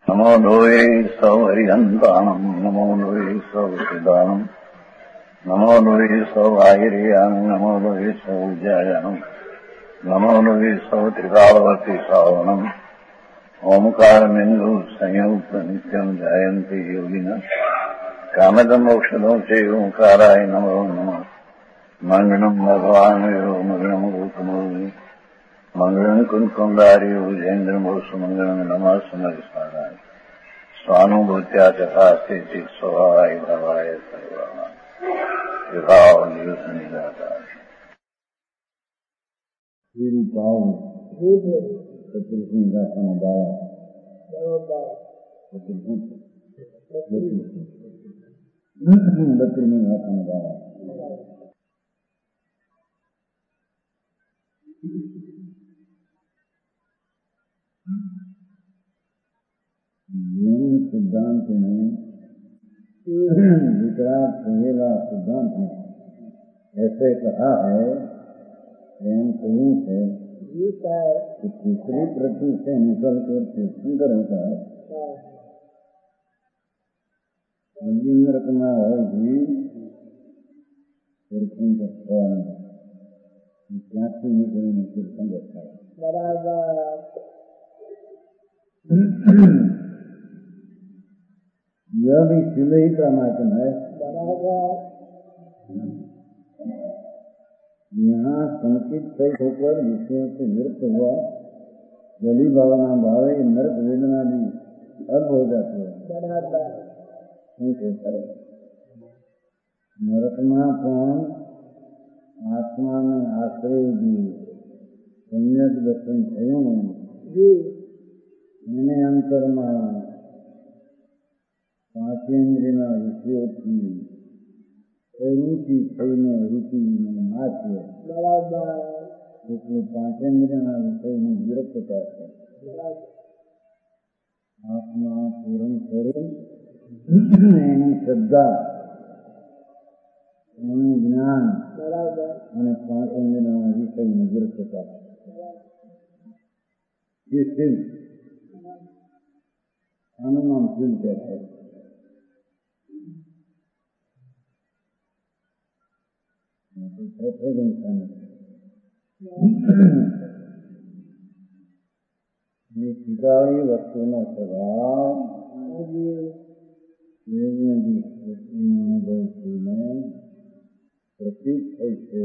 नमो लोये सौहरिहन्तानम् नमो लोये सौहृदानम् नमो लोये सौभागिर्यानम् नमो लोये सौजायानम् नमो लोये सौत्रिकालवर्ति सावनम् ओंकारमिन्दु संयुक्त नित्यम् जायन्ति योगिनः कामदमोक्षदो च ओंकाराय नमो नमः मङ्गलम् भगवान् विरो मङ्गलम् रूपमोहि मंगलम कुंकुंदारी उजेन्द्रमोसु मंगलम नमः समर्पणाय स्वानुभूत्या तथास्ते चित स्वभावाय भवाय सर्वाणा विभाव निदाताय श्री पावन सतृष्ण का समुदाय बत्रीन का समुदाय सिद्धांत में वितराग संवेला सिद्धांत में ऐसे कहा है प्रेम कहीं से कि तीसरी प्रति से निकल कर सुंदर होता है रखना है जी क्यासी निकलने कीर्तन रखा है यह भी शिव ही का माध्यम है। यहाँ संकित सहित होकर विषयों से निवृत्त हुआ जली भावना भावे नरक वेदना भी अब हो जाती है। नरकमा कौन आत्मा में आश्रय भी सम्यक दर्शन थयो मैंने अंतर में પાંચેન્દ્રના વિષયોથી રૂચિ થઈને રૂચિને નાચે એટલે પાંચેન્દ્રના વિષયની વિરક્તતા છે આત્મા પૂરણ કરે એની શ્રદ્ધા એનું જ્ઞાન અને પાંચેન્દ્રના વિષયની વિરક્તતા એ શિવ આનું નામ શિવ કહેવાય। શિકારી વસ્તુનો સ્વભાવ પ્રતીક થઈ છે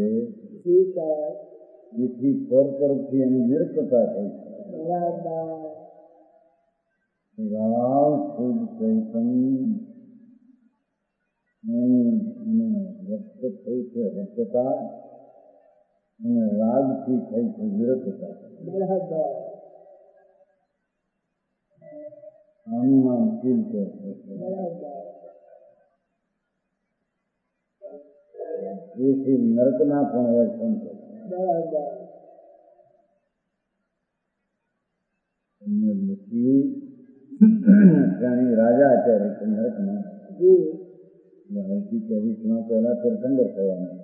જેથી પર તરફથી એની નિરપતા થઈ છે રાવ શુદ્ધ ચૈતન્ય વ્યક્ત થઈ છે રક્તતા અને રાગથી થઈ છે વિરક્તતા આનું નામ શીલ છે। એ શીલ નરકના પણ વર્તન છે। ત્યાંની રાજા અત્યારે છે નરકમાં હજી 24 પહેલા તીર્થંકર થવાના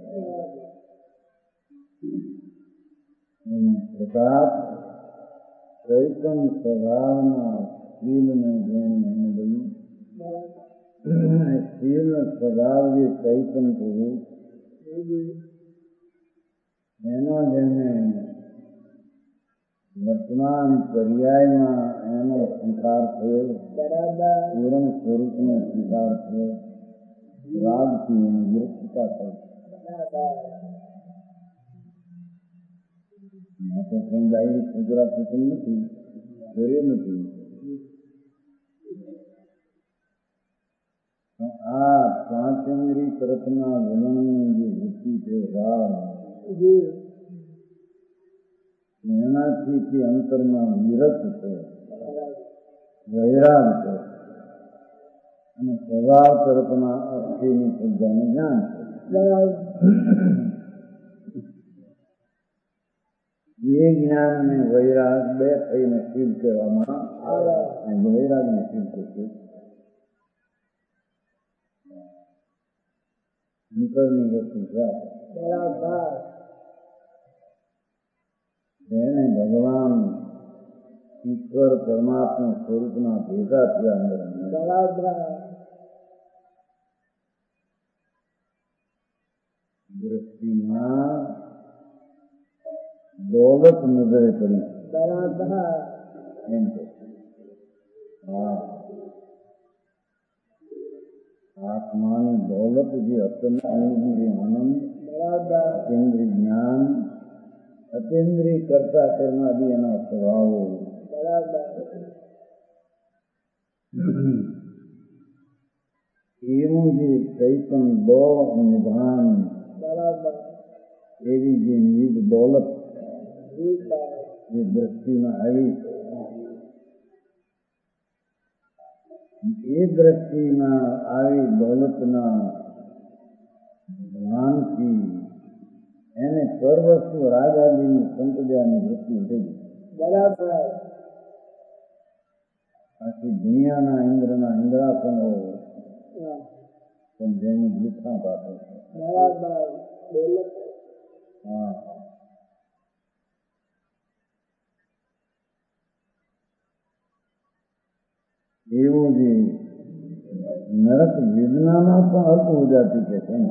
પ્રતાપ ચૈતન સ્વભાવના શીલને જેને અનુભવ્યું શીલ સ્વભાવ જે ચૈતન થયું એનો જેને વર્તમાન પર્યાયમાં એનો સ્વીકાર થયો પૂર્ણ સ્વરૂપનો સ્વીકાર થયો રાગથી એની વિરક્તતા થઈ ડાયરેક્ટ ગુજરાત થતું નથી કર્યું નથી। આ પાંચેન્દ્રી તરફના વલણની જે વૃત્તિ છે રાગ એનાથી અંતરમાં વિરક્ત છે વૈરાગ છે અને સ્વભાવ તરફના અર્થની શ્રદ્ધાનું જ્ઞાન છે। એ જ્ઞાન અને વૈરાગ બે થઈને શીલ કહેવામાં આવે અને વૈરાગને શીલ કહેશે। અંતરની વસ્તુ છે એને ભગવાન ઈશ્વર પરમાત્મા સ્વરૂપના ભેગા થયા દ્રષ્ટિમાં દોલત નજરે પડી એમ કે આત્માની દોલત જે અતેન્દ્રિય આનંદ અતેન્દ્રિય જ્ઞાન અતેન્દ્રિય કરતા કરનારી એના સ્વભાવો એવું જે ચૈતન દો નિધાન એવી જે નિજ દોલત જે દ્રષ્ટિમાં આવી એ દ્રષ્ટિમાં આવી દોલતના જ્ઞાનથી એને સર્વસ્વ રાગ આદિની સંપદાની વૃત્તિ થઈ આખી દુનિયાના ઇન્દ્રના ઇન્દ્રાસનો પણ જેની વૃથા પાછળ એવું જે નરક વેદનામાં પણ અલ્પ હો જાતી કે કેમ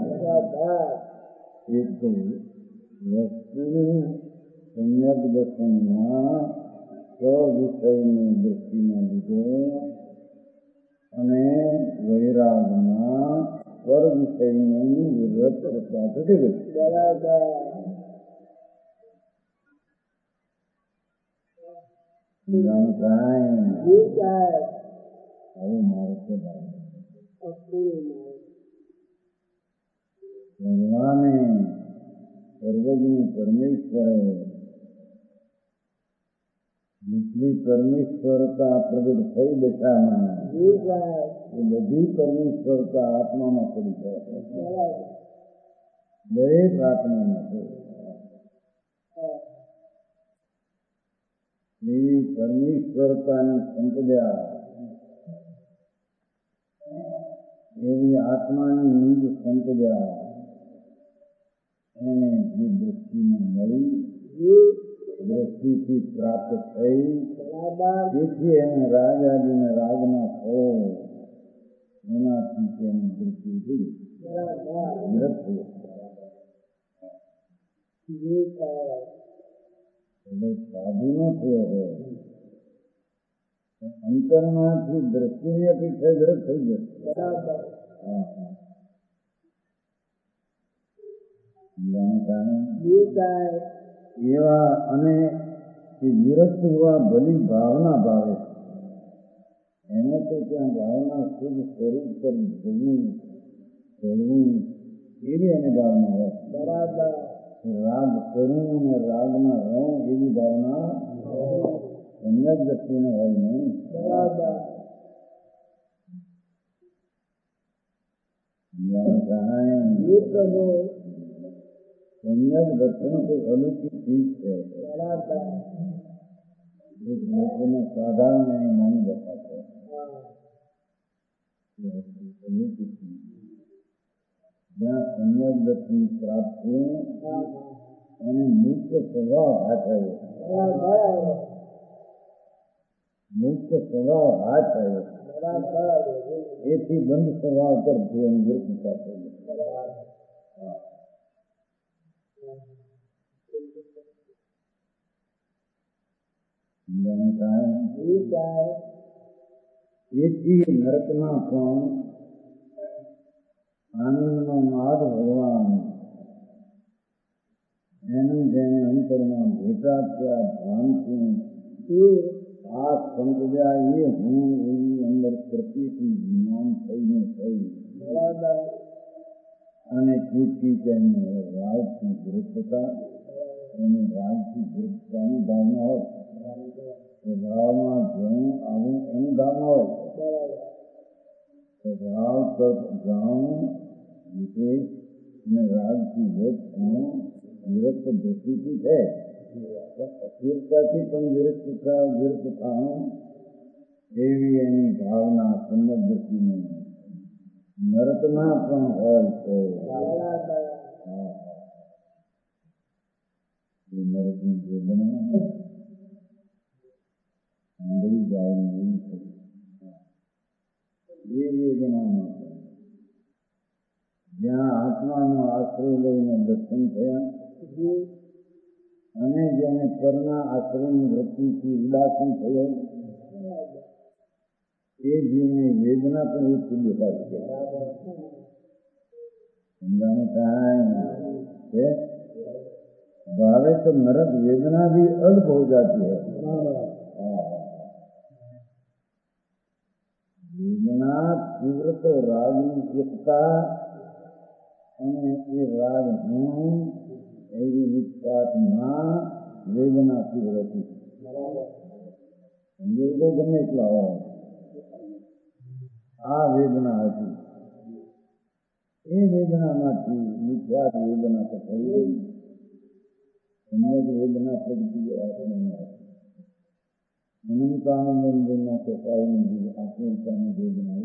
એક તો વસ્તુની સંયત દર્શનમાં સ્વવિષયની દૃષ્ટિમાં લીધે અને વૈરાગમાં પર વિષયની વિરત સાથે ગઈ આવું મારે છે ભગવાને સર્વજ્ઞ પરમેશ્વરે જેટલી પરમેશ્વરતા પ્રગટ થઈ દશામાં એ બધી પરમેશ્વરતા આત્મામાં પડી જાય દરેક આત્મામાં છે એવી પરમેશ્વરતાની સંપદા એવી આત્માની નિજ સંપદા એને જે દૃષ્ટિમાં મળી દ્રષ્ટિથી પ્રાપ્ત થઈ જેથી એને રાગ આદિને રાગના ફળો એનાથી તેની દૃષ્ટિ થઈ વિરત થઈ એટલે સાધુ ન થયો હોય અંતરમાંથી દ્રષ્ટિની અપેક્ષા વિરત થઈ જાય એવા અને વિરત હોવા ભલી ભાવના ભાવે એને તો ત્યાં ભાવના શુદ્ધ સ્વરૂપ પર જવું ચડવું એવી એને ભાવના હોય રાગ કરવું અને રાગમાં રહું એવી ભાવના સંયત દ્રષ્ટિને હોય નહીં સંયત દર્શન તો અલૌકિક ચીજ છે લોકોને સાધારણ એને માની બેઠા છે અલૌકિક ચીજ જ્યાં સંયત દર્શન પ્રાપ્ત એને મુખ્ય સ્વભાવ હાથ આવ્યો મુખ્ય સ્વભાવ હાથ આવ્યો એથી બંધ સ્વભાવ તરફથી એની વૃત્તિતા થઈ એથી નરકમાં પણ આનંદનો માર્ગ ભગવાન એનું જેને અંતરમાં ભેટાત્યા ભાનથી આ સંપ્રદાય એ હું એવી અંદર પ્રતિથી જ્ઞાન થઈને થઈ અને પૂછતી તેને રાગથી વિરુદ્ધતા એની રાગથી વિરુદ્ધતાની ભાવના હોય સ્વભાવમાં જવું આવું એની ભાવના હોય સ્વભાવ તરફ જાણવું વિશેષ અને રાગથી વિરક્ત દ્રષ્ટિથી છે અસ્થિરતાથી પણ વિરક્ત થવું એવી એની ભાવના સંયત દ્રષ્ટિની નરકમાં પણ હોય છે એ નરકની વેદના મરી જાય નહીં એ વેદનામાં જ્યાં આત્માનો આશ્રય લઈને દર્શન થયા અને જેને પરના આશ્રયની વૃત્તિથી ઉદાસીન થયો એ જીવને વેદના પણ ઓછી દેખાય છે. સમજાણું કાંઈ છે भावे तो नरक वेदना भी अल्प हो जाती है. वेदना तीव्र तो राग की एकता અને એ રાગ હું એવી નિષ્ઠામાં વેદના તીવ્ર હતી. સમજો ગમે એટલા હોય આ વેદના હતી. એ વેદનામાંથી નિષ્ઠાત વેદના તો થઈ ગઈ. અનેક વેદના પ્રગતિ અનંતાનંદના કસાયની આત્મિકતાની વેદના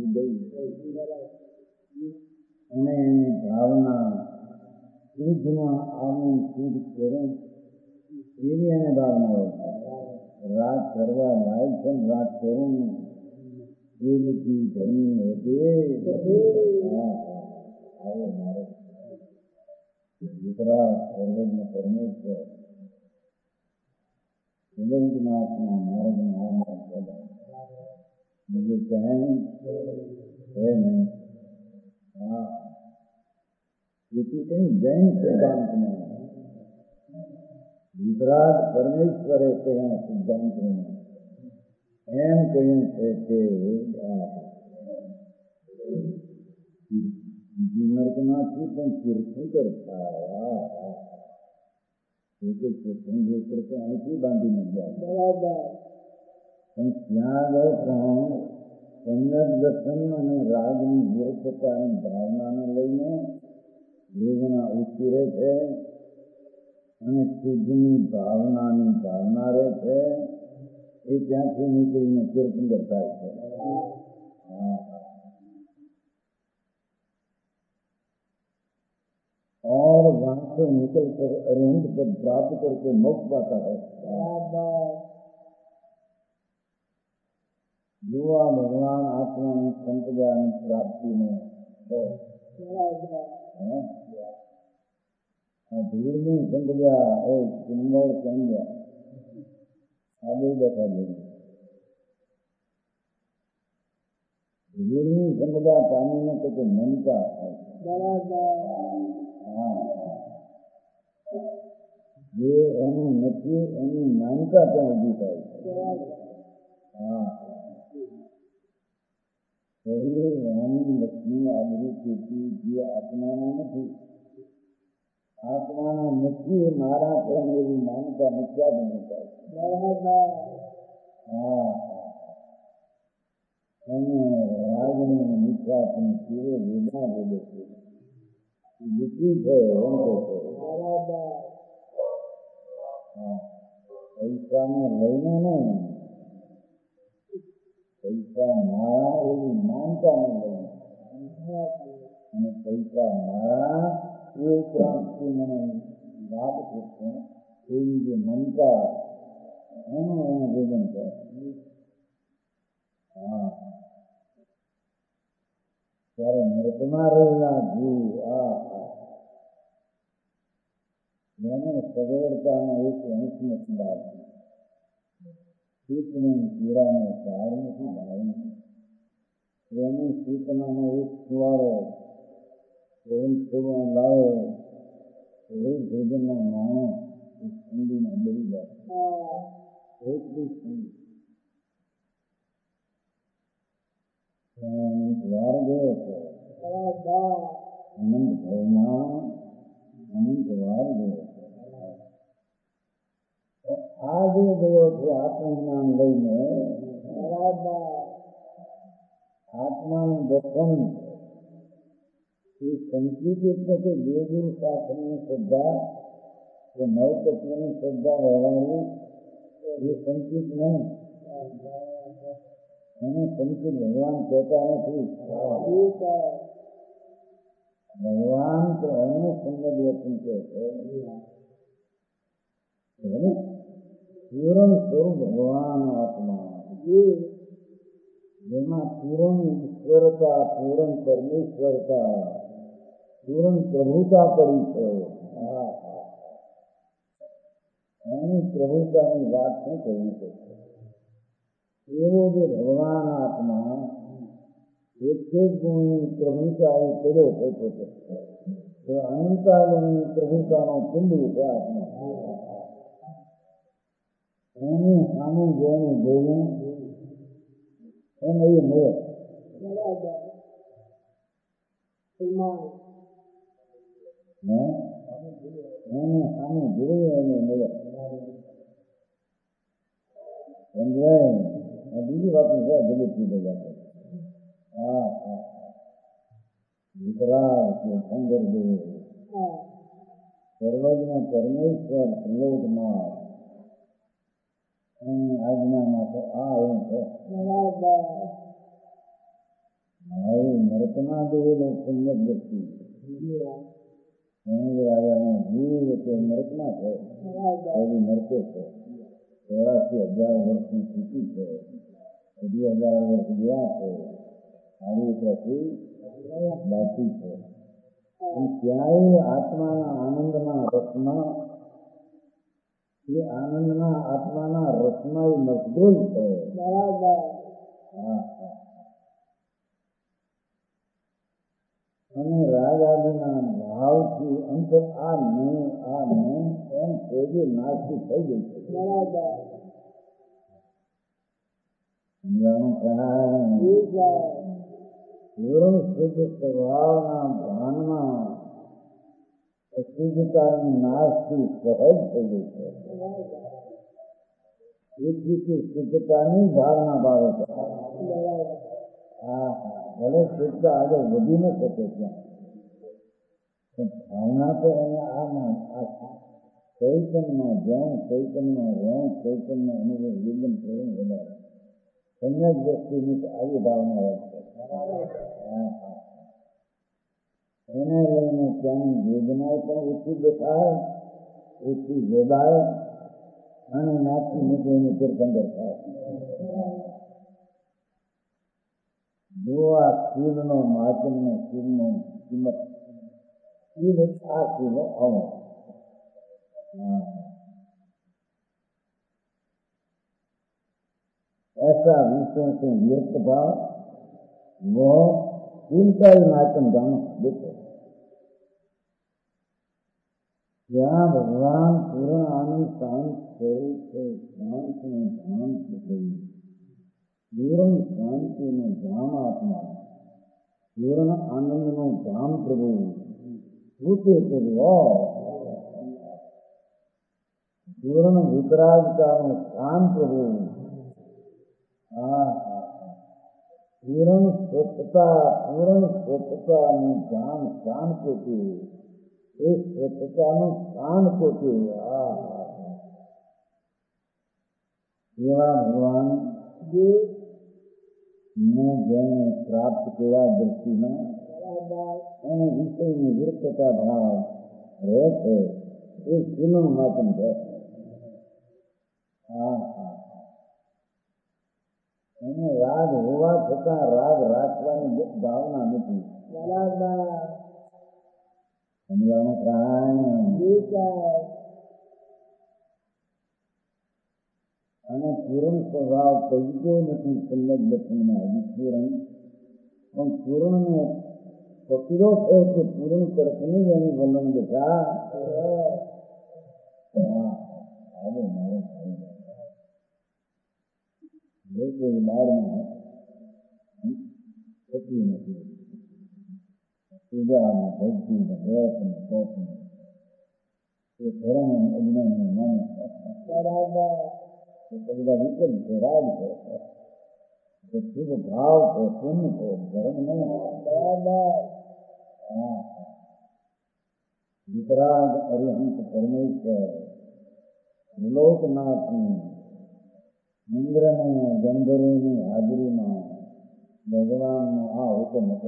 ઉદય અને એની ભાવના શુદ્ધમાં આવું શુદ્ધ સ્વરૂપ એવી એને ભાવનાઓ રાત કરવા લાયક છે. રાત કરું એ બધી ધર્મી હતી. આવે મારે दूसरा सर्वज्ञ परमेश्वर नाथना मार्ग मुझे कहें है नहीं. हाँ कहीं जैन सिद्धांत में विराट परमेश्वरे कया सिद्धांत में एम कहूँ છે કે નર્કમાંથી પણ તીર્થંકર થાય. તીર્થંકર તો અહીંથી બાંધીને ગયા પણ ત્યાં આગળ પણ સમ્યક દર્શન અને રાગની વિરક્તતાની ભાવનાને લઈને વેદના ઉઠી રહે છે અને શુદ્ધની ભાવનાની ભાવના રહે છે. એ ત્યાંથી નીકળીને તીર્થંકર થાય છે. और वहां से निकल कर अरविंद पद प्राप्त करके मोक्ष पाता है. युवा भगवान आत्मा में संत ज्ञान प्राप्ति में धीर में संत गया सुंदर संज्ञा आगे बैठा धीर में संत गया पानी में तो मन का જે એનું નથી એની માનતા પણ ઊભી થાય છે. વાણી લક્ષ્મી આદરી ખેતી જે આત્માના નથી આત્માના નથી એ મારા પણ એવી માનતા મિથ્યા બની થાય. અને રાગની મિથ્યાની તીવ્ર વેદના બોલે છે. દુઃખી છે પૈસાને લઈને નહીં પૈસા મારા એવી માનતા ને લઈને અને પૈસા મારા એ પ્રાપ્તિ મને લાભ કરશે એવી જે મમતા એનું વેદન છે. ત્યારે નર્કમાં રહેલા જીવ એને સગવડતાનો એક અંશ નથી લાગતો. શીતને પીડાનો કાર નથી લાવ્યો. એને શીતનાનો એક સુવાળો થોડું લાવે એ ભોજનના માણસ ઠંડીમાં બળી જાય. એટલી ઠંડી વાર ગયો છે અનંત ભવમાં અનંત વાર ગયો છે. આજે ગયો છે આત્મજ્ઞાન લઈને આત્માનું દર્શન એ સંકિત એટલે કે દેવગુરુ શાસ્ત્રની શ્રદ્ધા કે નવતત્વની શ્રદ્ધા રહેવાની એ સંકિત નહીં. એને સંકિત ભગવાન કહેતા નથી. ભગવાન તો એને સંબંધ કહે છે. પૂરણ સ્વરૂપ ભગવાન આત્મા જેમાં પૂર્ણ ઈશ્વરતા, પૂર્ણ પરમેશ્વરતા, પૂર્ણ પ્રભુતા પડી છે. એની પ્રભુતાની વાત શું કરવી છે? એવો જે ભગવાન આત્મા એક ગુણની પ્રભુતા એ કર્યો હતો તો અનંતાલની પ્રભુતાનો પિંડુ છે આત્મા. એની સામે જેને જોયું એને એ મળ્યો. એને સામે જોયું એને મળ્યો. સમજાય? બીજી વાત છે જગતની બધા. વિતરાગ કે શંકર દેવ સર્વજ્ઞ પરમેશ્વર પ્રલોકમાં આજ્ઞામાં તો આ એમ છે. નરકના દેવેલો પુણ્ય વ્યક્તિ રાજાનો જીવ તે નરકમાં છે. એવી નરકે છે. 84,000 વર્ષની સ્થિતિ છે. 20,000 વર્ષ ગયા છે. આવી પ્રતિ બાકી છે. ક્યાંય આત્માના આનંદના રસમાં એ આનંદના આત્માના રસમાં એ મશગુલ છે. અને રાગ આદિના ભાવથી અંતર આ નહીં એમ તેજે નાશી થઈ ગઈ છે. સમજાણું થાય? પૂર્ણ શુદ્ધ સ્વભાવના ભાનમાં અશુદ્ધતાની નાશથી સહજ થઈ ગઈ છે. એક રીતે શુદ્ધતાની ભાવના ભાવે છે. ભલે શુદ્ધ આગળ વધી ન શકે ત્યાં ભાવના તો એને ચૈતન્યમાં જ્ઞાન, ચૈતન્યમાં રોણ, ચૈતન્યમાં અનુભવ જીવન પ્રેમ વધારે સમ્યક વ્યક્તિની આવી ભાવના હોય છે. એને લઈને ત્યાંની વેદનાએ પણ ઓછી દેખાય, ઓછી વેદાય અને નાચી નીકળીને તીર્થંકર થાય. જો આ શિવનો મહાત્મ્ય, શિવનો કિંમત શિવ આ શિવ આવો ऐसा विषयों से व्यक्त भाव वो इनका ही माध्यम जानो देखो. यहाँ भगवान पूर्ण आनंद शांत स्वरूप से शांत में शांत गई. पूर्ण शांति में धाम आत्मा, पूर्ण आनंद में धाम प्रभु रूपे प्रभु, पूर्ण वितरागता में स्थान प्रभु, पूर्ण स्वच्छता में ध्यान स्थान पोते, एक स्वच्छता में स्थान पोते. एवा भगवान ने जैने प्राप्त किया दृष्टि में એને વિષયની વૃત્તતા ભાવ રહે છે. એ શિવનું માધ્યમ છે. એને રાગ હોવા છતાં રાગ રાખવાની ભાવના નથી. સમજાણું થાય? અને પૂર્ણ સ્વભાવ કહીતો નથી સલ્લગ લક્ષણમાં વિસ્ફોરણ પણ પૂર્ણને પકડો છે કે પૂર્ણ તરફની જ એની વલણ દેખા. કોઈ બહારમાં થતી નથી. પૂજામાં ભક્તિમાં પ્રયત્ન પ્રયત્ન એ ધર્મ અજ્ઞાનને માને બધા વિકલ્પ છે, રાગ છે, શુભ ભાવ છે, પુણ્ય છે, ધર્મ નહીં. વિતરાગ અરિહંત પરમેશ્વર લોકનાથની ઇન્દ્રને ગંધર્વની હાજરીમાં ભગવાનનો આ હુકમ હતો.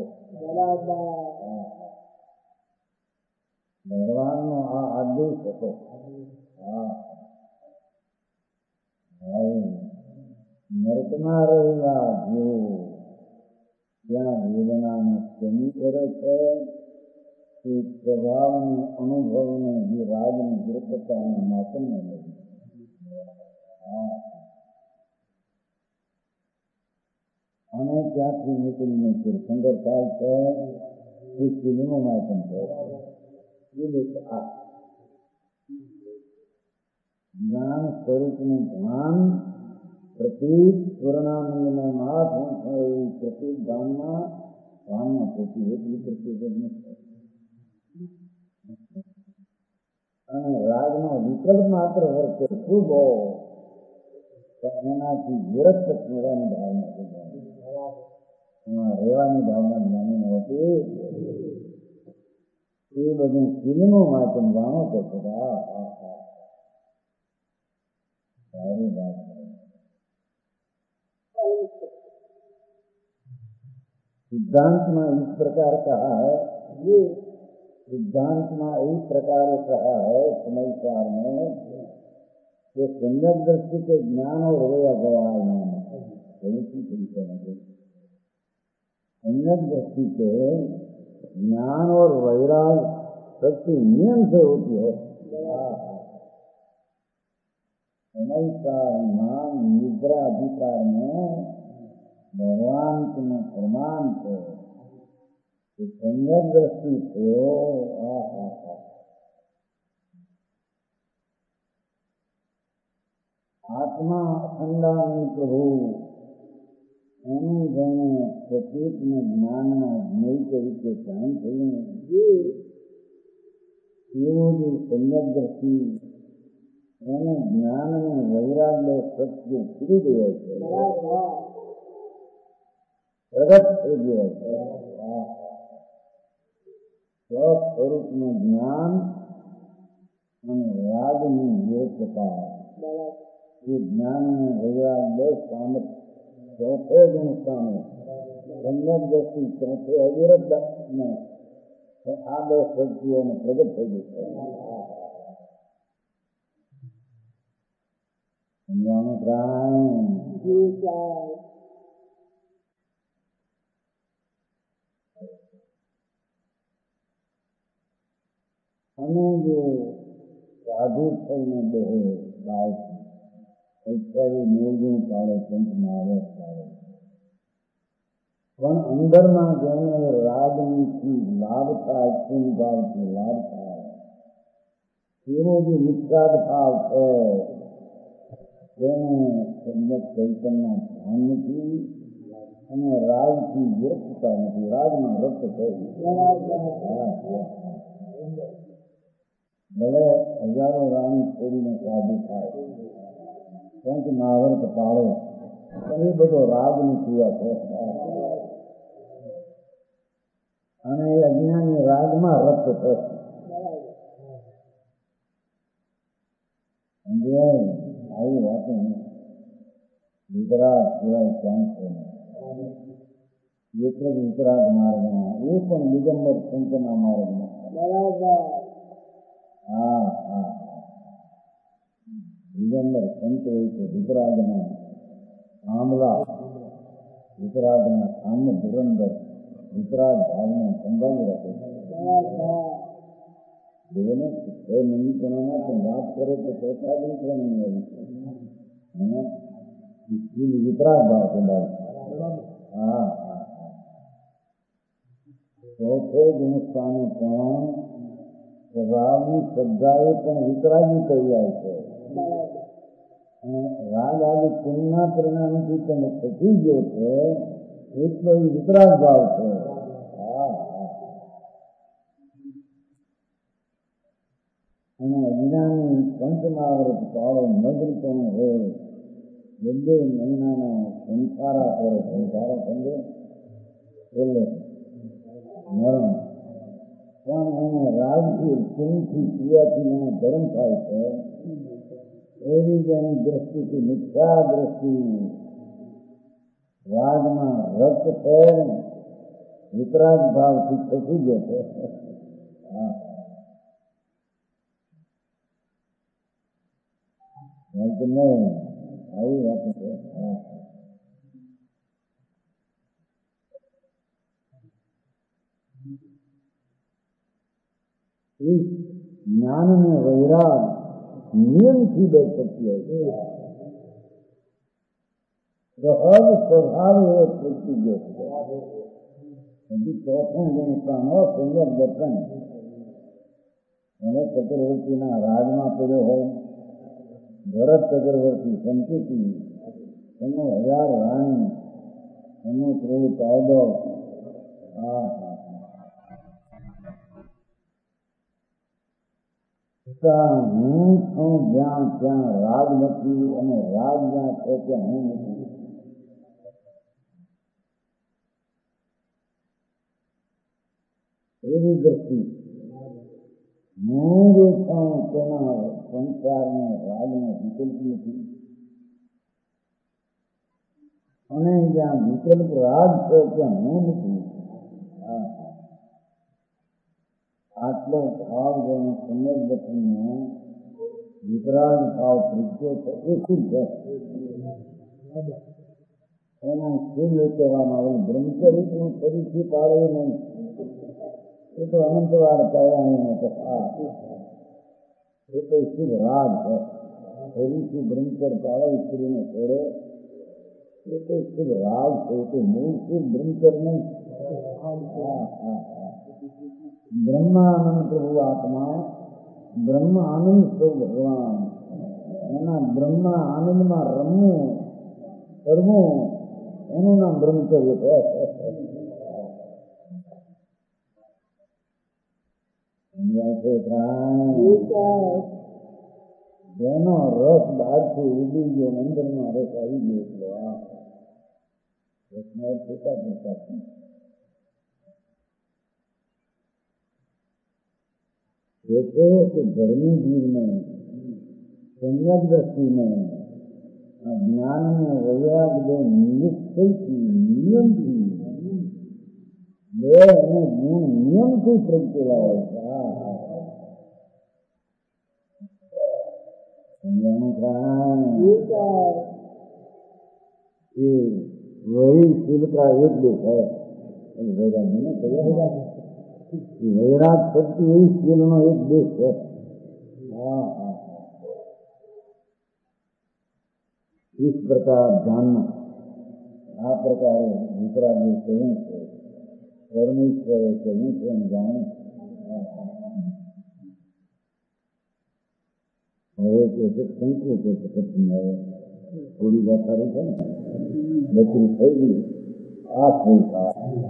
ભગવાનનો આ આદેશ હતો. નરક રટના રહેલા જીવો ત્યાં વેદનાને કમી કરે છે તે પ્રભાવને અનુભવને જે રાગની દૃઢતાને માપને લઈ અને ત્યાંથી નીકળીને તીર્થંકર થાય છે એ ફિલ્મો માપન છે આ જ્ઞાન સ્વરૂપનું ધ્યાન પ્રત્યેક પૂર્ણાનંદનો નાથ હું છું એવું પ્રત્યેક ગામમાં પોતી એટલી પ્રત્યેક અને રાગનો વિકલ્પ માત્ર વર્તે ખૂબ એનાથી વિરક્ત થવાની ભાવના એમાં રહેવાની ભાવના જ્ઞાની હોતી એ બધું ફિલ્મોમાં તમે જાણો છો સારી વાત सिद्धांत में इस प्रकार कहा है ये सिद्धांत में इस प्रकार कहा है समयकार में कि सम्यक दृष्टि के ज्ञान और रोया गया सम्यक दृष्टि के ज्ञान और वैराग सबसे नियम से होती है समयकार निद्रा अधिकार में भगवान तुम्हें प्रमाण है कि सम्यक दृष्टि को आत्मा अखंडानंद प्रभु एने जेने प्रतीक में ज्ञान में नई तरीके ध्यान थયું એવો જે सम्यक दृष्टि એને જ્ઞાન અને વૈરાગ્ય સત્ય પૂરી દેવાય છે પ્રગટ થઈ ગયો સ્વસ્વરૂપનું જ્ઞાન અને રાગની વિરક્તતા એ જ્ઞાનને વૈરાગ્ય સામે ચોથે ગુણ સામે सम्यक दृष्टि ચોથે અવિરત ને આ બે શક્તિઓને પ્રગટ થઈ ગઈ છે સમજાણું પ્રાણ અને જે સાધુ થઈને બેહે બાળક અત્યારે નિર્ગુણ કાળે પંચમાં આવે પણ અંદરમાં જેને રાગનીથી લાભ થાય પૂર્ણ ભાવથી લાભ થાય એવો જે નિષ્કાદ ભાવ છે તેને સમ્યક ચૈતન્યના ધ્યાન નથી અને રાગથી વિરક્તતા નથી રાગમાં રક્ત થઈ ભલે હજારો રાણી છોડીને સાધુ થાય કંઈક નાવર્ત પાડે એ બધો રાગની ક્રિયા છે અને એ અજ્ઞાની રાગમાં રક્ત થશે સમજાય આવી વાતો વિતરાગ સિવાય ક્યાંય છે એટલે જ વિતરાગ માર્ગમાં એ પણ દિગંબર સંતના માર્ગમાં દિગંબર સંત હોય છે વિતરાગના આમલા વિતરાગના આમ ધુરંદર વિતરાગ ભાવને સંભાળી રાખે છે એ નિમિત્તોના પણ વાત કરે તો ચોથા જ નીકળવાની વિતરાગ ભાવ સંભાળે ચોથે ગુણસ્થાને પણ સ્વભાવની શ્રદ્ધાએ પણ વિતરાગી થઈ જાય છે અને રાગ આદિ પુણ્યના પરિણામથી તમે થકી ગયો છે એટલો એ વિતરાગ ભાવ છે અને અજ્ઞાની પંચમાવૃત કાળો નગરીપણું હોય બધે મહિનાના સંસારા કરે સંસારા સમજે એટલે મરણ પણ એને રાજથી સિંહથી ક્રિયાથી મને ધર્મ થાય છે એવી જ એની દ્રષ્ટિથી મિથ્યા દ્રષ્ટિ રાજમાં રક્ત છે વિતરાગ ભાવથી ખસી ગયો છે નહીં આવી વાત છે इस ज्ञान में वैराग नियम की बैठ सकती है। सहज स्वभाव है प्रति चौथे दिन स्थानो संयम दर्शन અને ચક્રવર્તીના રાજમાં પડ્યો હોય ભરત ચક્રવર્તી સંકેતી એનો 1000 રાણી એનો ત્રોડ કાયદો હું છું જ્યાં ત્યાં રાજ નથી અને રાજ જ્યાં છે ત્યાં હું નથી. એવી દ્રષ્ટિ હું જે છું તેના સંસારને રાજને વિકલ્પ નથી અને જ્યાં વિકલ્પ રાજ છે ત્યાં હું નથી. આટલો ભાવ જેને સમજને વિતરાગ ભાવ તૃપ્યો છે એ શું છે એના શું કહેવામાં આવે બ્રહ્મચરિતનું ફરીથી પાડવું નહીં એ તો અનંતવાર કહેવાય તો એ તો શુભ રાગ છે ફરીથી બ્રહ્મચર પાડે સ્ત્રીને છોડે એ તો શુભ રાગ છે એ તો મૂળ શુભ બ્રહ્મચર નહીં. બ્રહ્માનંદ પ્રભુ આત્મા બ્રહ્મ આનંદ સ્વરૂપ ભગવાન એના બ્રહ્મા આનંદમાં રમવું કરવું એનું નામ બ્રહ્મચર્ય છે. જેનો રસ બહારથી ઉડી ગયો મંદિરમાં રસ આવી ગયો એટલે રસમાં થતા થતા देखो कि धर्मी जीव में सम्यक दृष्टि में ज्ञान में वैराग जो निश्चय की नियम की गुण नियम की प्रक्रिया वही शिव का एक देश है वैराग में कहिएगा वैराग शक्ति वही शील नो एक देश है. इस प्रकार जानना आ प्रकार वितराग कहीं से परमेश्वर कहीं से हम जाने संकेत थोड़ी बात सारी है लेकिन सही आप नहीं कहा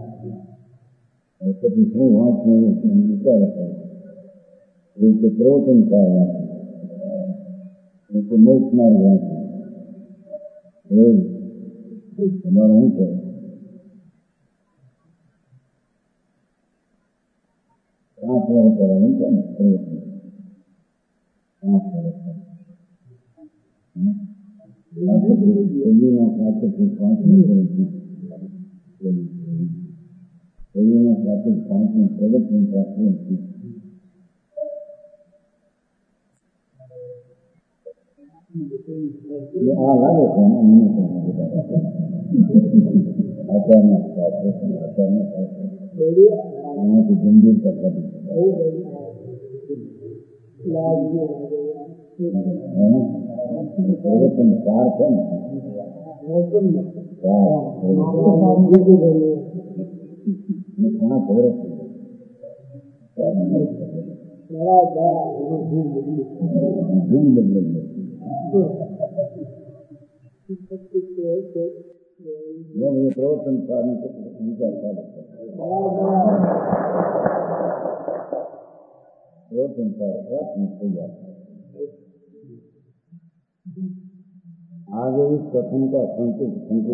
ऐसे दूसरे हाथ में क्या रहता है उनके प्रवचन का उनके मोक्ष मार्ग हमारा नहीं कर नहीं करना गंभीर प्रवचन करने को विचार प्रवचन आगे इस कथन का संकेत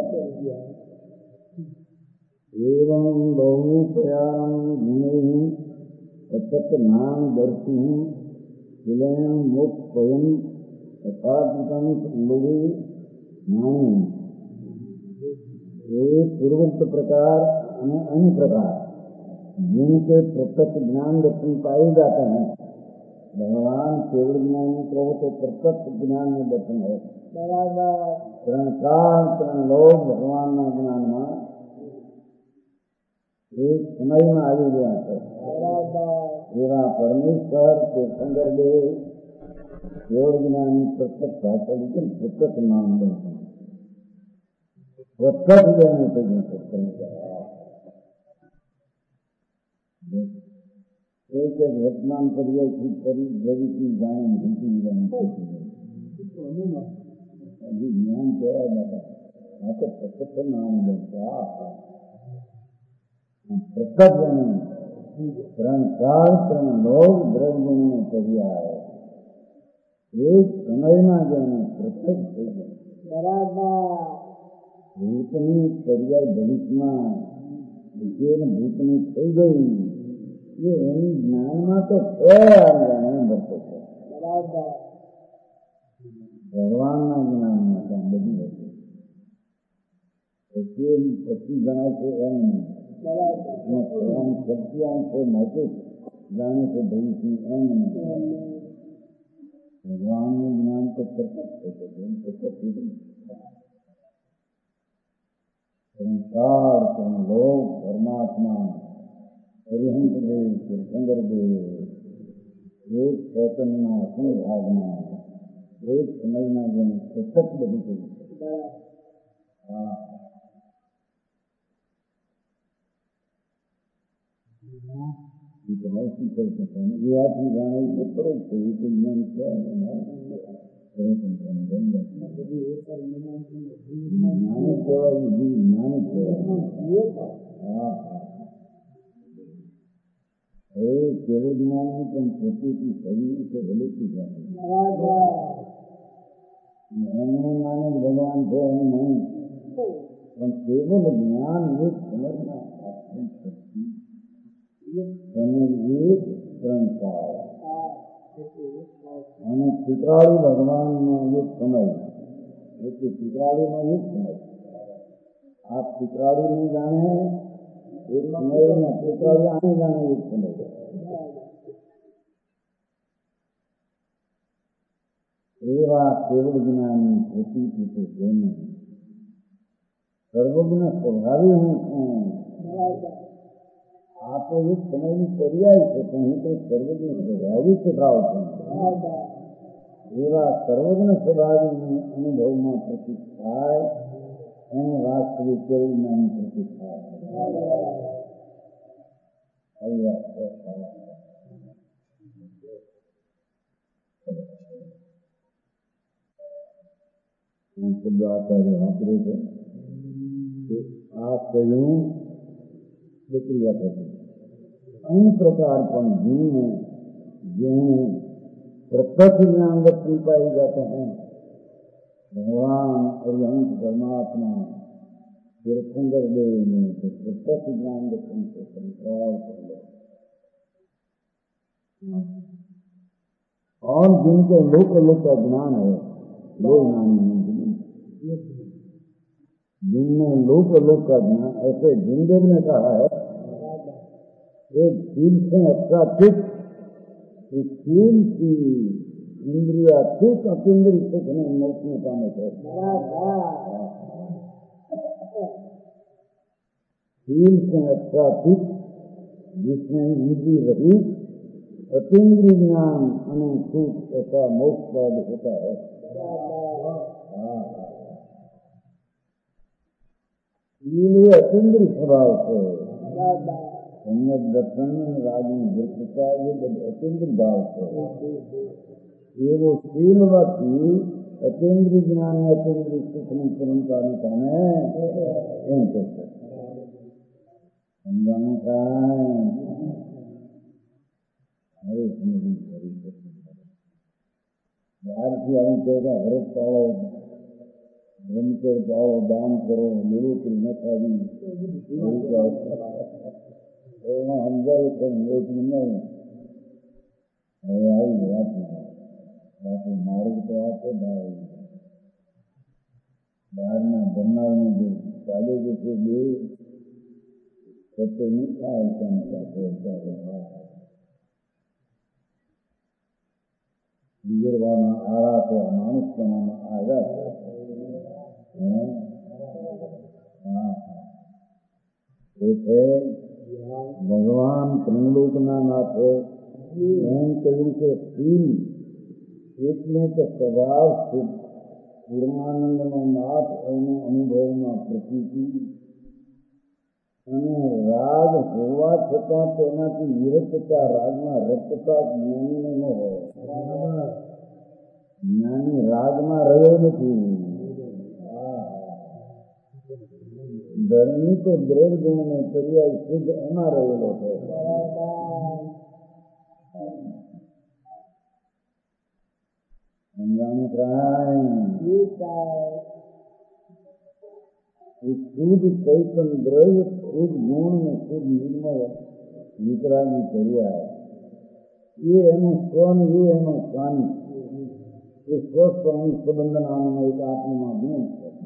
एवं बहु प्रयाण गुणे नाम दर्शि विलयन मोक्ष स्वयं यथात्म लोगे ज्ञानी ये पूर्वोक्त प्रकार अन्य प्रकार जिनके प्रत्यक्ष ज्ञान दर्शन पाए जाते हैं भगवान केवल ज्ञान में कहो तो प्रत्यक्ष ज्ञान में दर्शन है त्रण काल त्रण लोग भगवान ना ज्ञान में एक समय में आगे गया है એવા પરમેશ્વર કે સંદર્ભે કેવળ જ્ઞાની પ્રત્યક્ષ ભાષા લીધી પ્રત્યક્ષ નામ દે પ્રત્યક્ષ જેને કહ્યું એક વર્તમાન કરીએ છીએ કરી ભવિષ્ય જાણે ભૂતી હજી જ્ઞાન કહેવાય બાબા આ તો પ્રત્યક્ષ નામ દે પ્રત્યક્ષ જેને ત્રણ કાળ ત્રણ લોક દ્રવ્યને કર્યા એક સમયમાં જેને પ્રત્યક્ષ થઈ ગયા ભૂતની પર્યાય ભવિષ્યમાં જેને ભૂતની થઈ ગઈ એ એની જ્ઞાનમાં તો જાણે વર્તે છે ભગવાનના જ્ઞાનમાં ત્યાં બધી વસ્તુ પછી ગણાય છે એમ સત્યાંશ માટે જાણે છે ભવિષ્ય એમ ભગવાનનું જ્ઞાન તો પ્રત્યક્ષ સંસાર લોક પરમાત્મા હરિહંસ દેવ તીર્થંકર દેવ એક ચેતનના ભાગના એક સમયના જેને પ્રત્યક્ષ બધું કર્યું શું કરી શકે એ વાતની જાણે તો કરો છે એ તો જ્ઞાન જ્ઞાન કહેવાય જ્ઞાન કહેવાય એ કેવળ જ્ઞાનની પણ પ્રકૃતિ શરીર રીતે ભલેથી જાય એમનું માને ભગવાન છે એમ નહીં પણ કેવળ જ્ઞાન એક સમજમાં આપણી શક્તિ તમે એક સંસાર અને પિતરાળી ભગવાનનો એક સમય એટલે પિતરાળીનો એક સમય આ પિતરાળીને જાણે એક સમય પિતરાળી આને જાણે એક સમય એવા કેવળ જ્ઞાનની પ્રતીતિ તો જેને સર્વજ્ઞ સ્વભાવી હું છું આ તો એક સમયની પર્યાય છે પણ હું તો સર્વજ્ઞ સ્વભાવી સ્વભાવ છું એવા સર્વજ્ઞ સ્વભાવી અનુભવમાં પ્રતીત થાય એને વાસ્તવિક કેવળ જ્ઞાનની પ્રતીત થાય શબ્દ આચાર્ય વાપરે છે આ કહ્યું પ્રક્રિયા થતી અન્ય પ્રકાર પણ जीवने જેને प्रत्यक्ष ज्ञान व्यक्ति पाए जाते हैं भगवान और अंत परमात्मा तीर्थंकर देव ने प्रत्यक्ष ज्ञान व्यक्ति को संसार कर लिया और जिनके लोक का ज्ञान है वो ज्ञान जिनमें लोक का ज्ञान ऐसे जिनदेव ने कहा है एक दिल से अच्छा चित तीन की इंद्रिया ठीक अकेंद्र सुख में मोक्ष में पाने थे दिल से अच्छा चित जिसमें इंद्रिय रही अतीन्द्रिय ज्ञान अनंत सुख ऐसा मोक्ष पद होता है इसलिए अतीन्द्रिय स्वभाव से सम्यक दर्शन राजी दृष्टता ये अतीन्द्रिय भाव से ये वो शीलवती अतीन्द्रिय ज्ञान अतीन्द्रिय सुख में परंपरा पाने एम करते समझाना का हरे बाहर की हम कहेगा हरत पाओ ब्रह्मचर्य पाओ दान करो लोगों की न खावी हम जाए तो लोग नहीं आई बात मार्ग तो आते बाहर में बनना में जो चाले जैसे भी सबसे नहीं खाया निर्वाणा आ रहा तो मानुष बनाना आएगा भगवान त्रिलोकना नाथ है એમ કહ્યું કે ફીલ એટલે કે સ્વભાવ પૂર્ણાનંદનો નાથ એને અનુભવમાં પ્રતીતિ અને રાગ હોવા છતાં તેનાથી વિરક્તતા રાગમાં રક્તતા જ્ઞાનીને ન હોય. જ્ઞાની રાગમાં રહ્યો નથી. ધર્મી તો દ્રઢ ગુણને પર્યાય શુદ્ધ એમાં રહેલો છે. સમજાણું શુદ્ધ ચૈતન દ્રવ્ય શુદ્ધ ગુણ ને શુદ્ધ નિર્મળ વિતરાગી પર્યાય એ એનું સ્વન એ એનું સ્વામી એ સ્વસ્વામી સંબંધ નામનો એક આત્મમાં ગુણ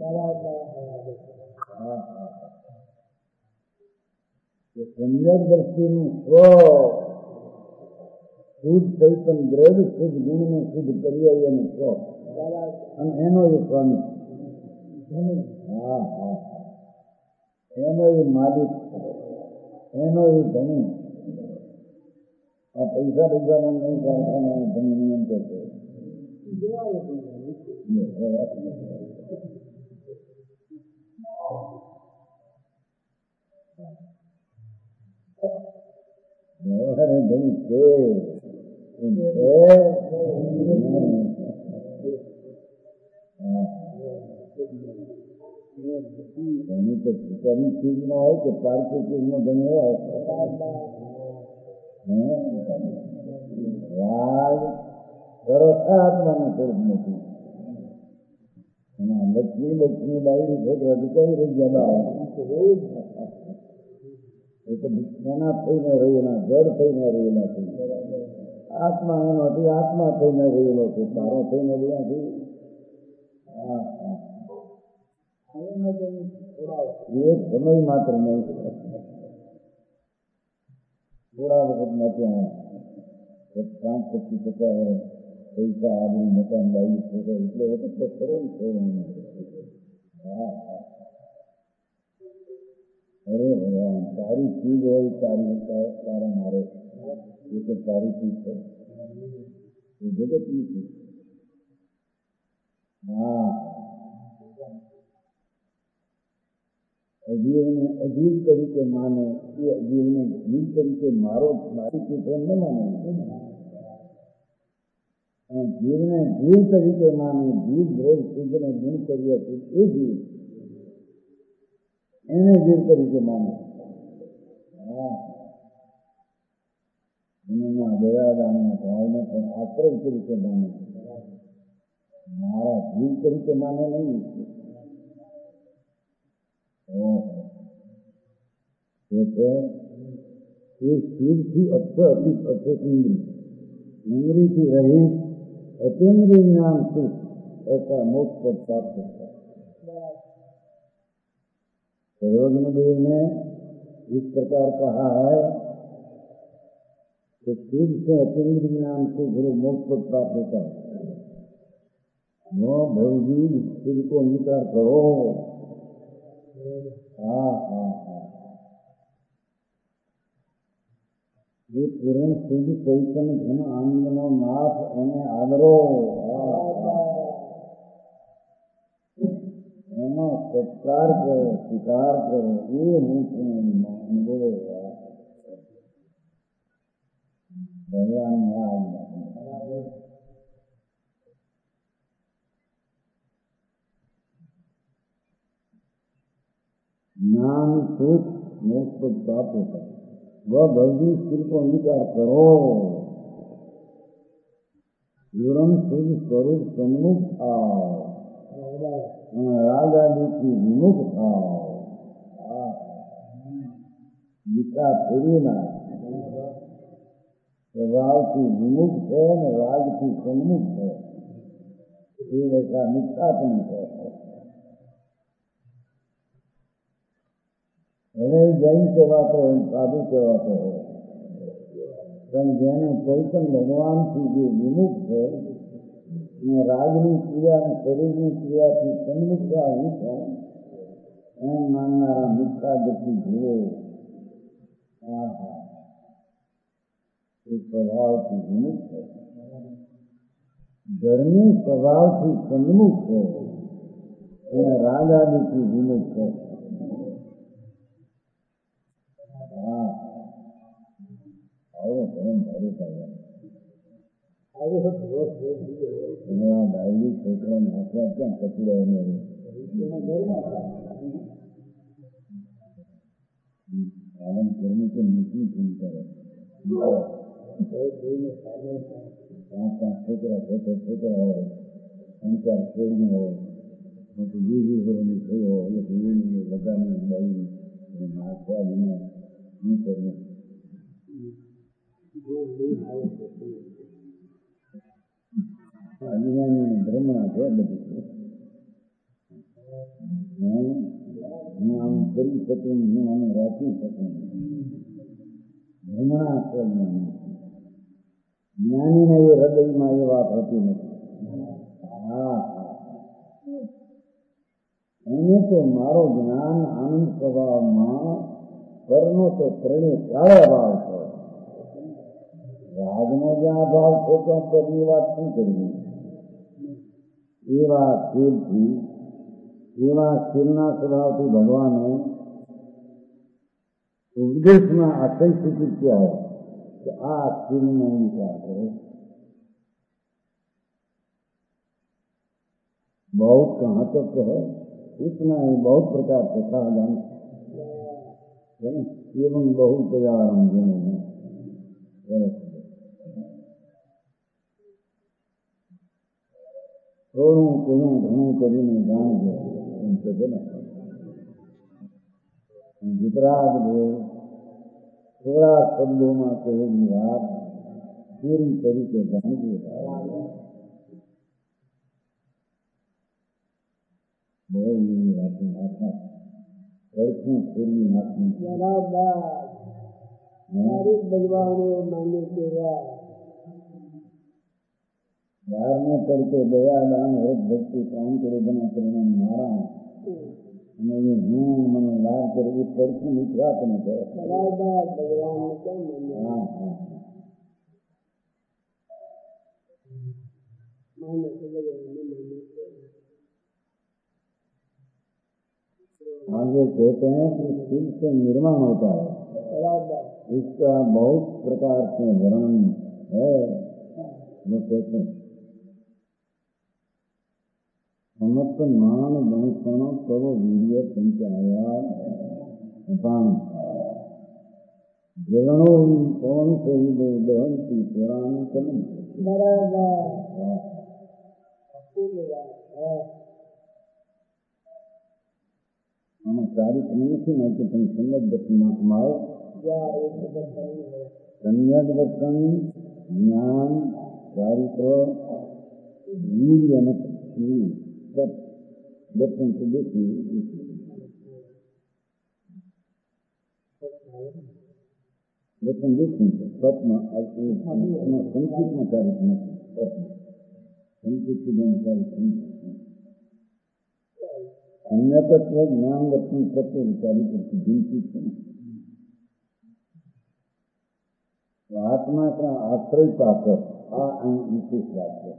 છે. સંજ્ઞક દ્રષ્ટિનું સ્વ શુદ્ધ ચૈતન દ્રવ્ય શુદ્ધ ગુણ નું શુદ્ધ પર્યાય એનું સ્વ અને એનો એ સ્વામી. એનો એ માલિક એનો એ ધણી. આ પૈસા પૈસા નહીં કારખાના ધણી નિયમ કરશે. ધણી છે ધણી તો પોતાની ચીજ નો હોય કે પાર્થિવ ચીજ નો ધણી હોય. રાગ આત્માનું સ્વરૂપ નથી. લક્ષ્મી લક્ષ્મી બાઈ છોકરા કઈ રહી ગયા એ તો એના થઈને રહેલા જળ થઈને રહેલા છે. આત્મા એનો નથી આત્મા થઈને રહેલો છે. તારો થઈને રહ્યા છે. એક સમય માત્ર નહીં. થોડા વખતમાં ત્યાં 50-50 વર્ષ પૈસા આદમી મકાન બાવી એટલે વખત તો ખરો ને છે. અરે ભગવાન સારી ચીજ હોય તારા મારે એ તો સારી ચીજ છે. એ જગતની ચીજ. અજીવને અજીવ તરીકે માને એ અજીવને જીવ તરીકે મારી ચીજ ન માને. જીવને જીવ તરીકે માને જીવ દ્રવ શુદ્ધને ગુણ કર્યા છે એ જીવ એને જીવ તરીકે માને. એના દયાદાનના ભાવને પણ આશ્રય તરીકે માને. મારા જીવ તરીકે માને નહીં. એ સ્થિરથી અક્ષરથી અક્ષેન્દ્રી इंद्री रहित अतीन्द्रिय ज्ञान सुख ऐसा मोक्ष पद प्राप्त होता है. सर्वज्ञदेव ने इस प्रकार कहा है कि सिद्ध से अतीन्द्रिय ज्ञान से गुरु मोक्ष पद प्राप्त होता है. वो भवजी सिद्ध को अंगीकार करो. ये पूर्ण शुद्ध चैतन्य घन आनंदनो नाथ એને આદરો. એનો સત્કાર કરો સ્વીકાર કરો. એ હું છું માનવો ભગવાન ज्ञान सुख मोक्ष को प्राप्त होता है. वह भौतिक स्थिर को अंगीकार करो. पूर्ण शुद्ध स्वरूप सन्मुख आओ. राग आदि की विमुख आओ. गीता फेरेला स्वभाव की विमुख है न राग की सन्मुख है. ये वैसा मिथ्यात्म है. હવે જૈન કહેવાતો હોય સાધુ કહેવાતો હોય પણ જેને ચૈતન ભગવાનથી જે વિમુખ છે અને રાગની ક્રિયા શરીરની ક્રિયાથી સન્મુખતા હું છું એમ માનનારા મિથ્યા ગતિ જુઓ. એ સ્વભાવથી વિમુખ છે. ધર્મી સ્વભાવથી સન્મુખ છે અને રાગ આદિથી વિમુખ છે. હા, આવો ધર્મ ધારી કાઢ્યા. ડાયરી છોકરાને હાથવા ક્યાં પકડાય નહીં. આનંદ કર્મી તો નીચી ચિંતા કરે. પાંચ છોકરા છોકરા હોય, સંચાર છોડીને હોય, મોટી 20 વર્ષની થઈ હોય એટલે લગાની ડાયરી નાખવા વિના શું કરવું. અજ્ઞાની ભ્રમણા છે બધી. હું આમ કરી શકું, હું આને રાખી શકું. ભ્રમણા છે જ્ઞાનીને એ હૃદયમાં એ વાત હોતી નથી. હા, એને તો મારો જ્ઞાન આનંદ સ્વભાવમાં કરનો તો ત્રણે કાળે ભાવ છે. રાગનો જ્યાં ભાવ છે ત્યાં પદની વાત શું કરવી. એવા સ્થિરથી, એવા સ્થિરના સ્વભાવથી ભગવાને ઉપદેશમાં આશય સૂચિત किया है कि આ સ્થિરનો વિચાર કરો. बहुत घातक है, इतना ही बहुत प्रकार से कहा जाना एवं बहुत प्रकारम થોડું ઘણું ઘણું કરીને જાણજો એમ તો છે ને. ગુજરાત થોડા શબ્દોમાં કહેલી વાત પૂરી તરીકે જાણજો. બહુ એવી વાતો નાખા વર્ષનું ફેરવી નાખી બારને તરીકે દયાદાન વ્રત ભક્તિ કામ કરે બના પરિણામ મારા અને એ હું મને લાભ કરે એ તરફી વિશ્વાસ ન કરે. હા હા आगे कहते हैं कि शिव से निर्माण होता है, इसका बहुत प्रकार से वर्णन है. वो कहते हैं समस्त मान गणितण तव वीर्य पंचाया पान जरणो पवन सही दहंती पुराण कलम. ચારિત્ર નથી ને કે તમે સંયત દર્શનમાં આવો. સંયત દર્શન, જ્ઞાન, ચારિત્ર, વીર્ય અને દર્શન તો દેખી દર્શન દેખું છે. તપમાં સંકિતમાં ચારિત્ર નથી. સંકિત ચારિત્ર अन्यतत्व ज्ञान दर्शन सत्य विचारित जिनकी आत्मा का आश्रय पाकर आ विशेष बात है.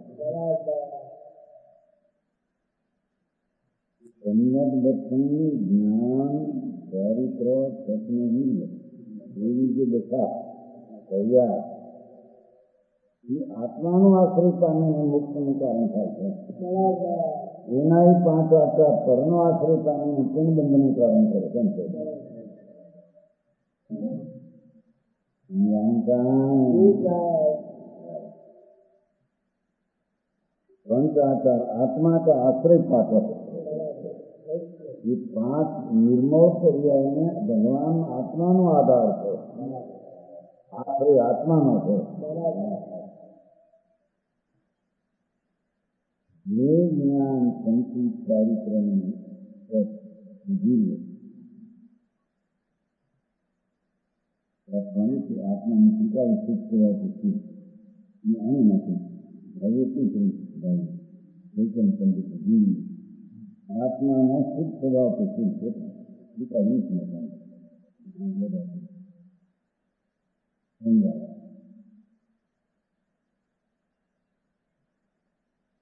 सम्यक दर्शन, ज्ञान, चारित्र, सत्य એવી જે દશા તૈયાર એ આત્માનો આશ્રય પામીને મુક્તિનું કારણ થાય છે. એના 5 આચાર પરનો આશ્રય પામીને પિંડબંધનું કારણ કરે. કેમ છે? पंच आचार आत्मा का आश्रय पाकर ये 5 निर्मोह क्रियाएं भगवान आत्मा नो आधार है. आश्रय आत्मा नो है. ये ज्ञान संचित कार्यक्रम जीव राजधानी से आत्मा मुक्ति विशेष सेवा की आने नहीं लेकिन पंडित जीव आत्मा न शुद्ध स्वभाव के शुद्ध का रीत में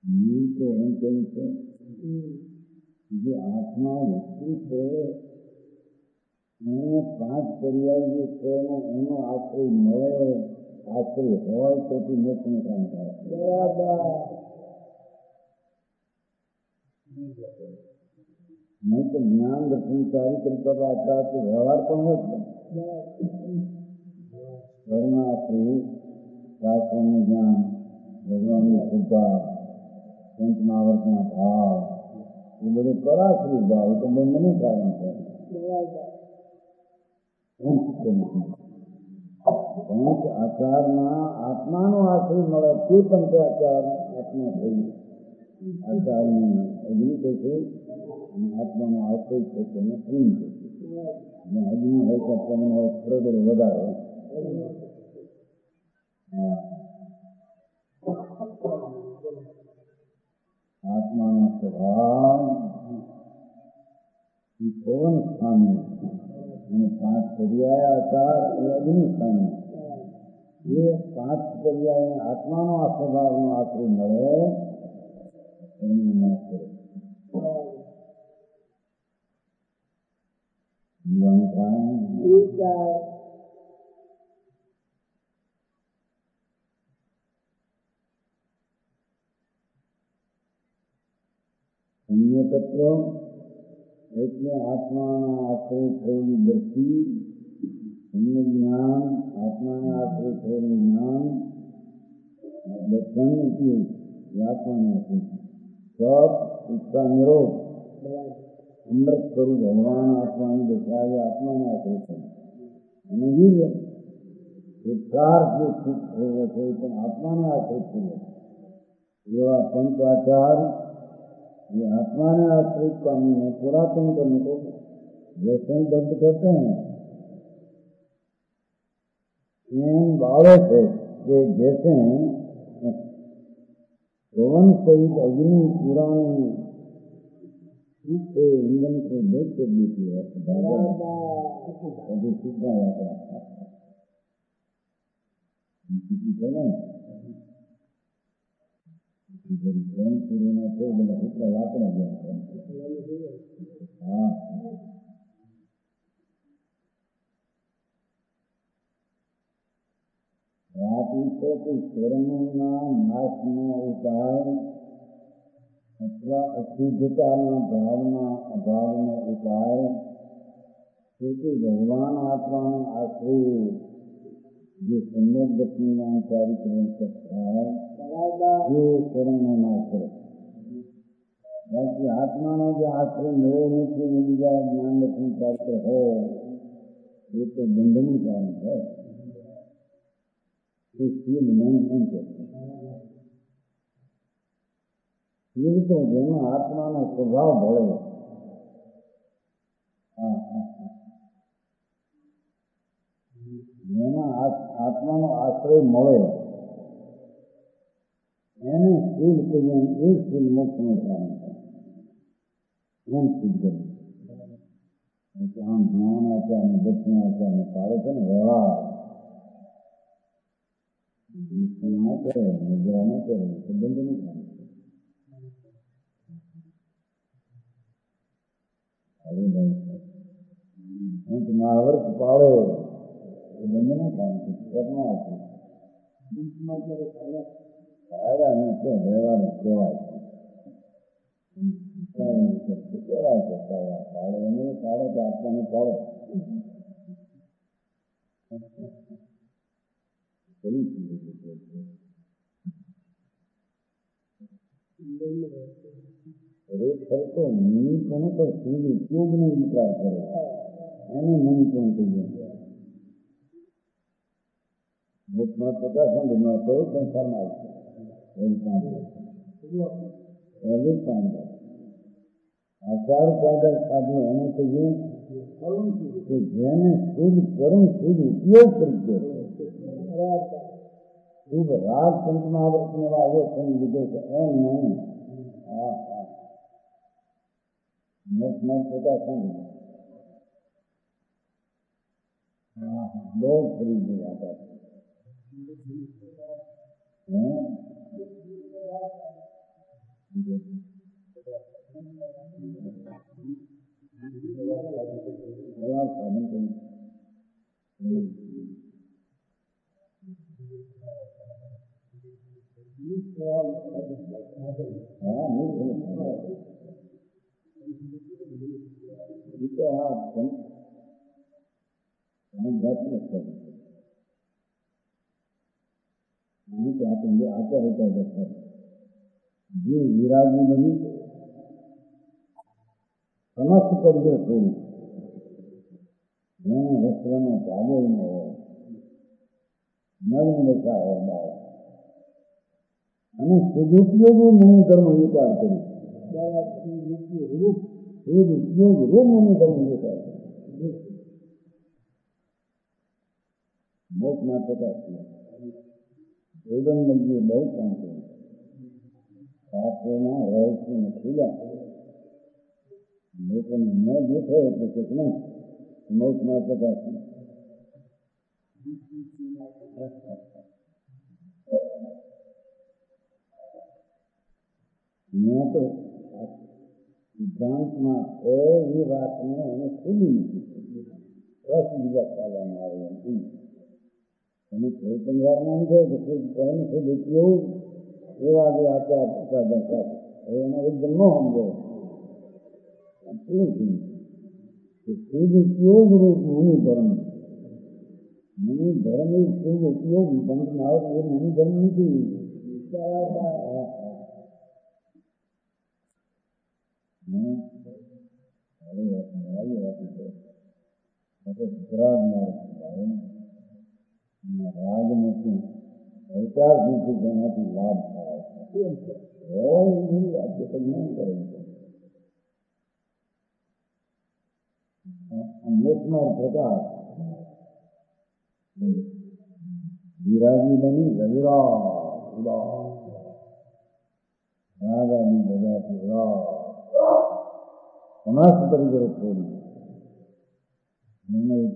मूल तो एम कहूँ છે જે આત્મા વસ્તુ છે એને 5 પર્યાય જે છે એનો આશ્રય મળે, આશ્રય હોય તો મોક્ષનું કામ થાય. બરાબર. નહીં તો જ્ઞાન દર્શન ચારિત્ર કરતા તો વ્યવહાર પણ હોય. ઘરના આશ્રય, શાસ્ત્રનું જ્ઞાન, ભગવાનની કૃપા, સંતના ભાવ, એ બધું કરાશ્રી ભાવ તો બંધનું કારણ છે. પંચ આચારના આત્માનો આશ્રય મળે તે પંચાચાર આત્મા થઈ આચારની અગ્નિ થશે અને આત્માનો આશ્રય છે તેને પૂર્ણ થશે. અને અગ્નિ હોય તો તમને હોય બરોબર વધારે. આત્માનો સ્વભાવ એ પવન સ્થાનનો અને 5 પર્યાય આચાર એ અગ્નિ સ્થાનનો. એ 5 પર્યાય આત્માનો આ સ્વભાવનો આશ્રય મળે એનું નાશ કરે. અન્ય તત્વ એટલે આત્માના આશ્રય થયેલી દ્રષ્ટિ, અન્ય જ્ઞાન, આત્માના આશ્રય થયેલું જ્ઞાન, દર્શન ઉપયોગ આત્માના આશ્રય. સત ઈચ્છા નિરોધ અમૃત સ્વરૂપ ભગવાન આત્માની દશા એ આત્માના આશ્રય છે. અને વીર્ય પુરુષાર્થ જે સ્થિત થયેલો છે એ પણ આત્માને આશ્રય થયેલો. એવા પંચાચાર ये आत्मा ने आश्रित कानून है. पुरातन करने को जैसे ही दर्द करते हैं इन बालों से ये जैसे पवन सहित अग्नि पुरानी ईंधन को देख कर देती है अभी सीखा जाता है. लाकड़ा हाँ કર્મના નાશનો ઉપાય અથવા અશુદ્ધતાના ભાવના અભાવનો ઉપાય તેથી ભગવાન આત્માનો આશ્રય જે સમ્યક ગતિના ચારિત્ર થાય એ કર્મનો નાશ કરે. બાકી આત્માનો જે આશ્રય મળ્યો નથી અને બીજા જ્ઞાન દર્શન ચારિત્ર હોય એ તો બંધનું કારણ છે. એ શીલ મન છે. શીલ તો જેનો આત્માનો સ્વભાવ ભળે જેના આત્માનો આશ્રય મળે એને શીલ કહીએ. એ શીલ મોક્ષનું કારણ છે. એમ સિદ્ધ કર્યું. આમ જ્ઞાન આચારને દર્શન આચારને પાડે છે ને વ્યવહાર ના કરે, નિદ્રા ન કરે, સંબંધ નહીં થાય. મહાવર્ત પાડે એ બંધ ન થાય. ઘરમાં આપે સારા નથી વ્યવહાર કહેવાય છે. કેવાય છે પાડે એને પાડે તો આત્માને પાડે. ખરેખર મની પણ તો શીલ ઉપયોગનો વિચાર કરે એને મની પણ કહીએ. ભૂતમાં 50% તો સંસારમાં આવશે. આચાર પાદર સાધનો એને કહીએ કે જેને શુદ્ધ કરું શુદ્ધ ઉપયોગ કરી શુભ રાગ પંચમાં આવર્તને આવ્યો લીધો છે એમ નહીં. બહુ ફરી ગઈ साधन करें हाँ नहीं तो आप जाते लगता है नहीं तो आप आता रहता है जो विरागी नहीं समस्त करके थोड़ी वस्त्र में काले में हो नग्न बैठा है बार અને સદુપયોગ મની કર્મ વિચાર કરી સદુપયોગ મની કર્મ વિચાર बहुत महत्वता वेदन में ये बहुत काम करें शास्त्रों में रहस्य में खुला लेकिन मैं देखे तो कितना बहुत महत्वता मैं तो सिद्धांत में ये बात में हमें खुली नहीं बस बीजा ख्याल हमारे हमें कोई परिवार नहीं है तो कोई कहने से देखिए ये आगे आता है दशा एकदम न हम लोग उपयोग रूप मनी धर्म एक उपयोग समझ में आओ ये मनी धर्म नहीं थी राजनीति सरकार की देना की लाभ था राज्य कल्याण करेंगे प्रकार विरागी बनी रविरा रागानी बजा समस्त तरीके छोड़ी मैंने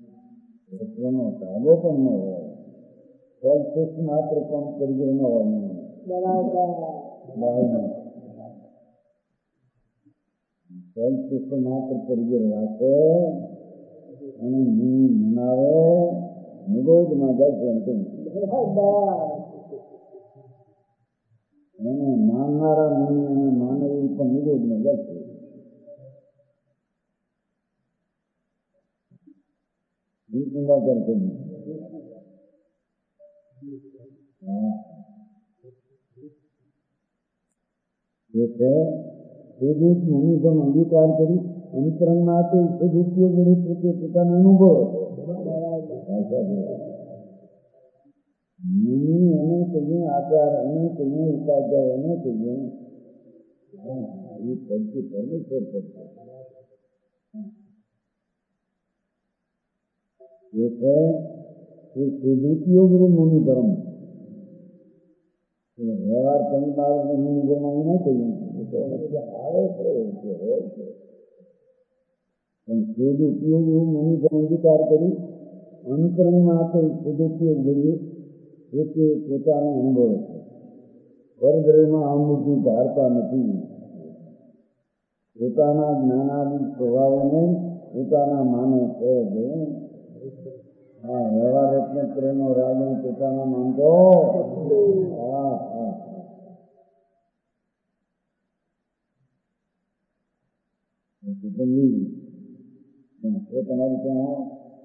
कालो पण न હોય સેલ્ફ માત્ર પણ તરીકે ન હોય સેલ્ફ માત્ર તરીકે રાખે અને મનાવે નિરોધમાં જાય એને માનનારા નહીં અને માનવી પણ નિરોધમાં જાય છે चिंता करते हैं સદુપ મનુષ્યનો અંગીકાર કરી અંતરંગમાં આપે સદુપયોગ પ્રત્યે પોતાનો અનુભવ એને કહીએ આચાર એને કહીએ ઉપાધ્યાય એને કહીએ એ પદ્ધતિ પરમેશ્વર કરશે एक है सदुपयोग मनी धर्म व्यवहार परिवार में मनी धर्म नहीं चाहिए सदुपयोग मनी धर्म विचार करी अंतरंग में आते सदुपयोग જોઈએ એ પોતાનો અનુભવ છે પરદ્રવ્યમાં આ બુદ્ધિ ધારતા નથી પોતાના જ્ઞાનાદિ સ્વભાવોને પોતાના માને છે हाँ व्यवहार रत्न प्रेम और राजन पिताना मानतो हाँ हाँ ये तुम्हारी क्या है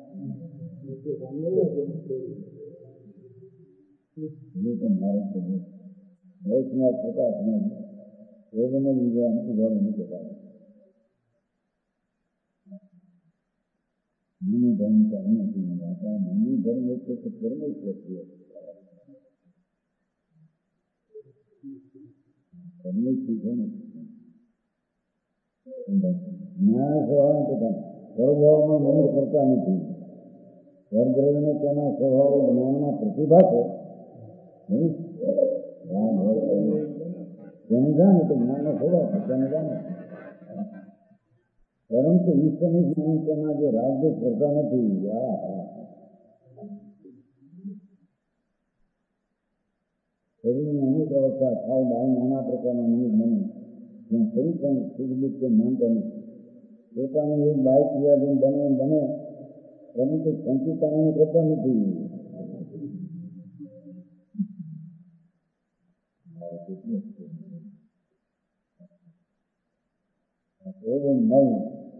ये तो भारत के बहुत में प्रकाश में वेदन में लीजिए हमको घर नहीं पता मनी धर्म का होना चाहिए आता है मनी धर्म से तो कर्म ही करती है करने की है न्याय स्वभाव तो स्वभाव में मनुष्य करता नहीं वर्गद्रव्य में कहना स्वभाव ज्ञान में प्रतिभा है जाने तो ज्ञान में स्वभाव जाने परंतु ईश्वरनी ज्ञान करना जो राज्य करता नहीं शरीर में अनेक અવસ્થા થાય બહાર નાના પ્રકારનો નિયમ બને જ્યાં ફરી પણ સુખ દુઃખ કે માનતા નથી પોતાને એક બાય ક્રિયાધીન બને પરંતુ પંચીકારણને કરતા નથી એવું નવું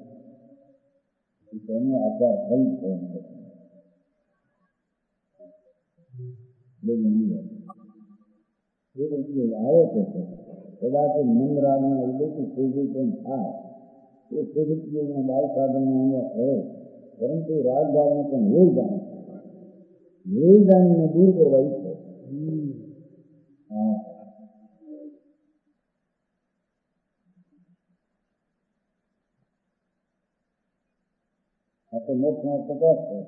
તેનો આકાર થઈ આવે છે કદાચ મન રાગના ઉદયથી સુગી પણ થાય એ સુગીના બાળ સાધનનો કહે પરંતુ રાગ ભાવને પણ વેદાનને દૂર કરવા ઈચ્છે આ તો મોક્ષનો પ્રકાશ છે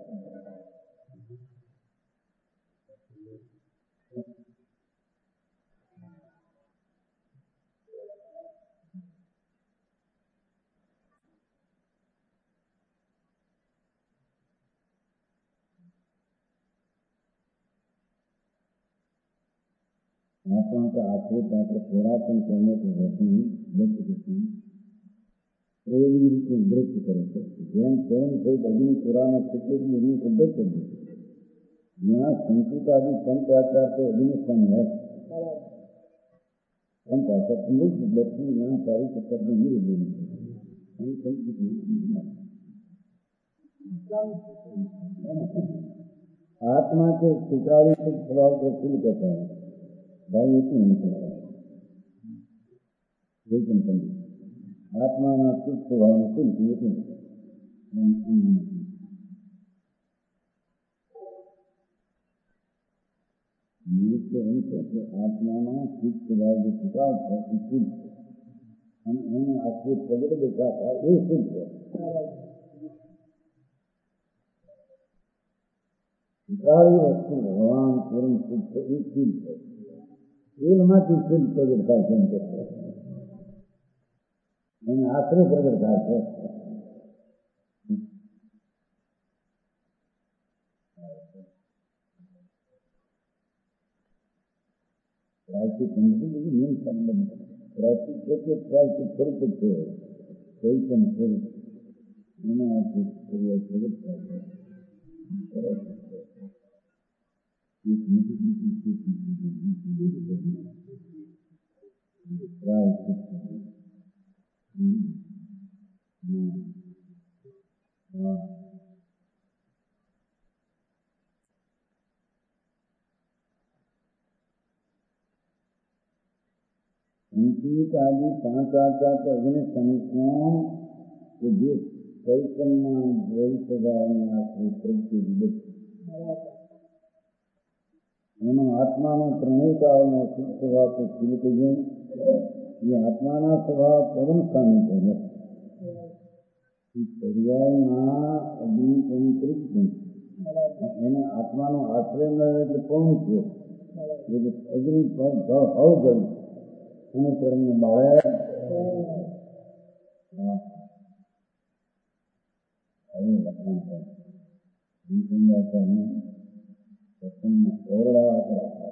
આપણા તો આશ્રિત આપણે પુરાતન કરને તો રહેતી વ્યક્તિ એવી રીતે નૃત્ય કરે છે જેમ કેમ કોઈ બધી પુરાને કેટલી એવી પદ્ધત કરી यहाँ संस्कृतादि पंच आचार तो अभिनिष्ठन है पंच आचार लक्ष्मी ज्ञान सारी सत्तर में ही आत्मा के चित्राली स्वभाव को कुल कहते हैं भाई एक नहीं कहता आत्मा ना कुछ स्वभाव में कुल आत्मा चित्त स्वभाव जो चुकाव है हम उन्हें आपके प्रगट देखा था ये सिद्ध है सारी वस्तु भगवान पूर्ण सिद्ध एक सिद्ध है એમાંથી સિદ્ધ પ્રગટ થાય છે એને આશ્રય પ્રગટ થાય છે પ્રાયશ્ચિત નિયમ સંબંધ પ્રાયશ્ચિત એટલે પ્રાયશ્ચિત પરિચિત છે કોઈ પણ સ્વરૂપ એના આથી પ્રગટ થાય છે संस्कृत आदि पांच आचार तो अग्नि संस्कार के जो चैतन्य द्वैत स्वभाव प्रति विवेक आत्मा प्रणयिकाओं शुद्ध स्वभाव को सीमित ये आत्मा स्वभाव पवन स्थानी है पर्याय अग्नि आत्मा आश्रय में पवन छे अग्नि हव गई અને કર્મને બાળે આવી લખન છે જીવનને પ્રસન્ન ઓરડા હતા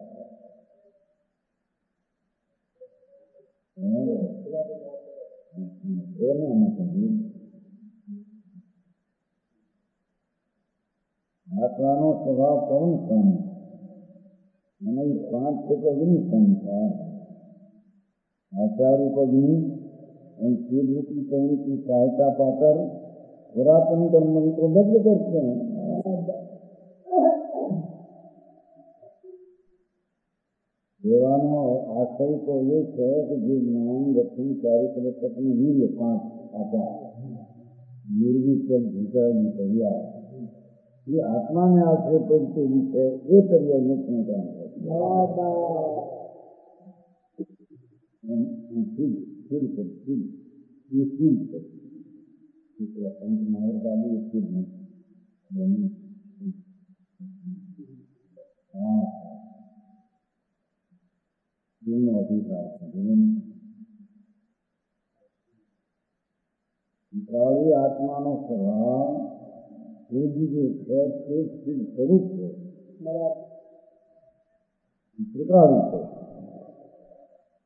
એના માટે આત્માનો સ્વભાવ પવન સ્વામી અને 5 છે અગ્નિ સંસાર आचार्य को भी शिव की कहीं की सहायता पाकर पुरातन कर्म को बदल करते हैं देवानो आश्रय तो ये है कि जो ज्ञान लक्ष्मी चारित्र पत्नी ही ये 5 आचार निर्विचल भीतर निकलिया ये आत्मा में आश्रय पड़ते है ये पर्याय मुक्त में काम करते आत्मा नो स्वभाव स्वरूप है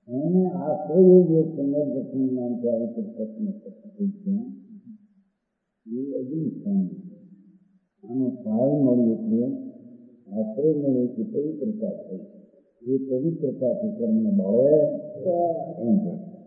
એને આશ્રય જે પુનર્ગઠન નામ ચારિત્ર પ્રશ્ન પૂછ્યા એ અગ્નિ સ્થાન આનો સહાય મળી એટલે આશ્રય મળે કે પવિત્રતા થઈ એ પવિત્રતાથી કર્મ મળે એમ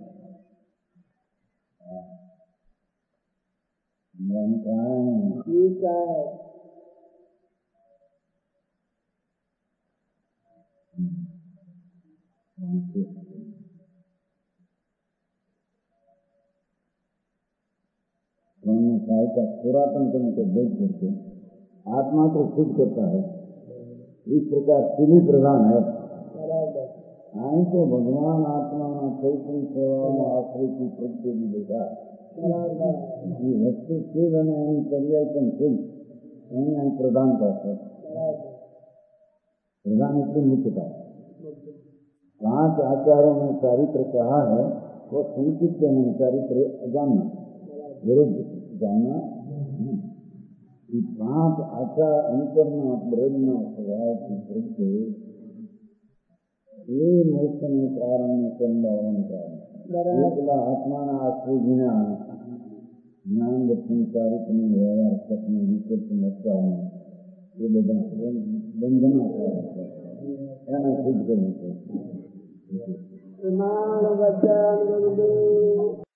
सहायता पुरातन करने को देख करके आत्मा को खुद करता है। इस प्रकार सिद्धि प्रधान है। आई तो भगवान आत्मा चैतन्य सेवा में आश्रय की प्रत्यय भी देखा ये वस्तु से बने परिवर्तन से प्रधानता है। प्रधान इसकी मुख्यता 5 आचारों में चारित्र कहा है वो संचित के चारित्र अजान्य विरुद्ध जानना। 5 आचार अंतरना ब्रह्म स्वभाव की वृद्धि ये मोक्ष में कारण में संभावना कारण एकला आत्मा आश्रय बिना ज्ञान दर्शन चारित्र में व्यवहार सपने विकल्प नष्टा ये બધા બંધના કારણ છે એને ખુદ કરવું છે।